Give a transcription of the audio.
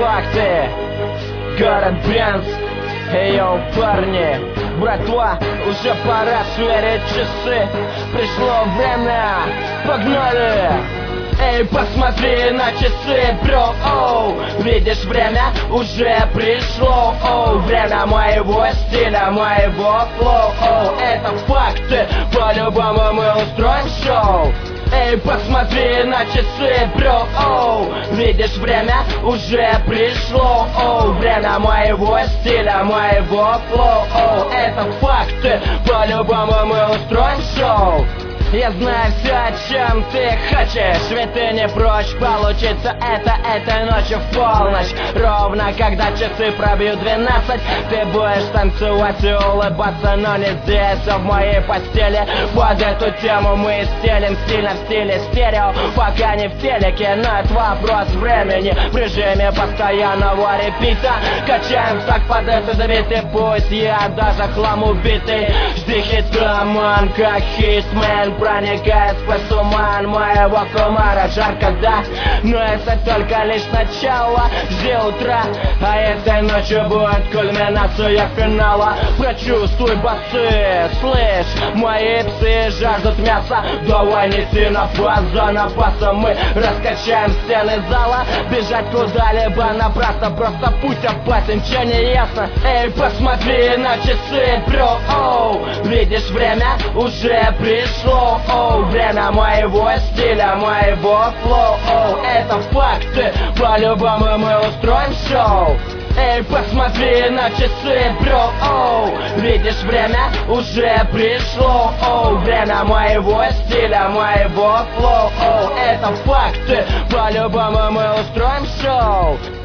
факты. Город Брянск, йоу, парни, братва, уже пора сверить часы. Пришло время, погнали! Эй, посмотри на часы, бро, оу. Видишь, время уже пришло, оу. Время моего стиля, моего флоу, оу. Это факты, по-любому мы устроим шоу. Эй, посмотри на часы, бро, оу. Видишь, время уже пришло, оу. Время моего стиля, моего флоу, оу. Это факты, по-любому мы устроим шоу. Я знаю все, о чем ты хочешь, ведь ты не прочь получиться этой ночью в полночь. Ровно когда часы пробьют 12, ты будешь танцевать и улыбаться, но не здесь, а в моей постели. Под эту тему мы стелим стильно в стиле стерео, пока не в телеке, но это вопрос времени. В режиме постоянного репита качаем так под этот бит, пусть я даже хлам убитый. Жди хитроман, как хитмен, проникает сквозь туман моего кумара. Жарко, да, но это только лишь начало. Жди утра, а этой ночью будет кульминация финала. Прочувствуй басы, слышь, мои псы жаждут мяса. Давай неси напас за напасом, мы раскачаем стены зала. Бежать куда-либо напрасно, просто путь опасен, че не ясно. Эй, посмотри на часы, бро, оу. Видишь, время уже пришло, оу. Время моего стиля, моего флоу, оу. Это факты, по-любому мы устроим шоу. Эй, посмотри на часы, бро, оу. Видишь, время уже пришло, оу. Время моего стиля, моего флоу, оу. Это факты, по-любому мы устроим шоу.